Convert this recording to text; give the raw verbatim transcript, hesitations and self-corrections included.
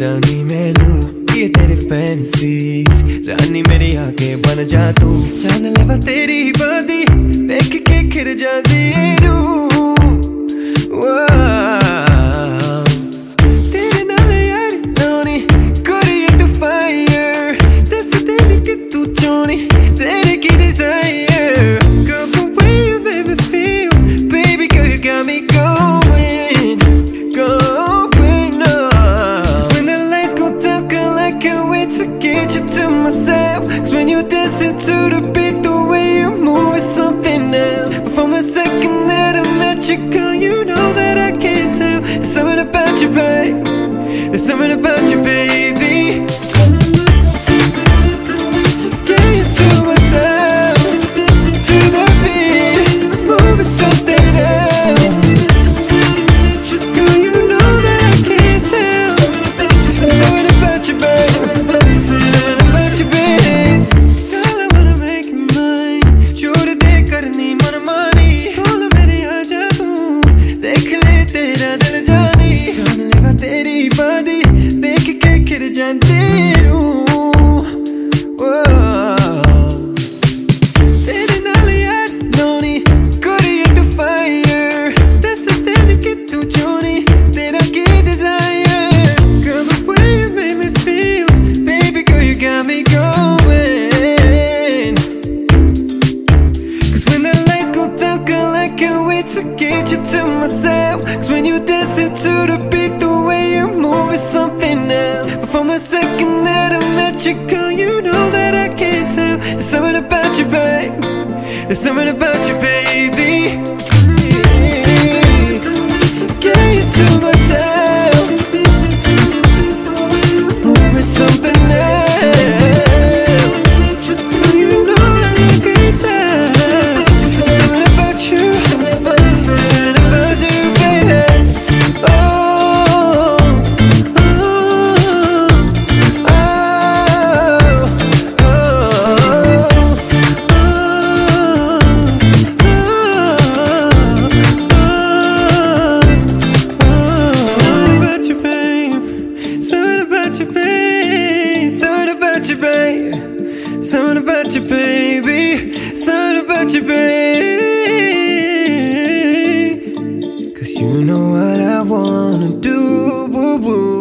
जानी मैनू ये तेरे फैंसीज रानी मेरी आके बन जा तू जान लेवा तेरी बादी देख के खिर जादी रू तेरे नाल यार लानी कुड़िए तू फायर दस तेरी कि तू चाहनी तेरे की desire Girl the way you make me feel baby girl you got me going going up Cause when the lights go down girl I can't wait to get you to myself Cause when you dancing to the beat the way you move is something else But from the second that I met you girl you know that I can't tell There's something about you babe There's something about you baby To get you to myself To the beat move is something else Girl you know that I can't tell There's something about you babe There's something about you babe Girl I wanna make you mine छोड़ दे करनी मनमानी बोल मेरे आजा तू देख ले तेरा दिल जानी जान लेवा तेरी बादी देख के खिर जाती रू तेरे नाल यार लानी कुड़िए तू फायर दस तेरी कि तू चाहनी तेरा की desire Girl the way you make me feel baby girl you got me going Cause when the lights go down girl I can't wait to get you to myself Cause when you dancing to the beat the way you move is something else But from the second that I met you girl you know that I can't tell There's something about you babe There's something about you baby To get you to myself Move is something else Girl you know that I can't tell There's something about you There's something about you baby Oh, oh, oh, oh, Something about you babe Something about you babe Something about you babe Something about you baby Something about you babe Cause you know what I wanna do, woo, woo.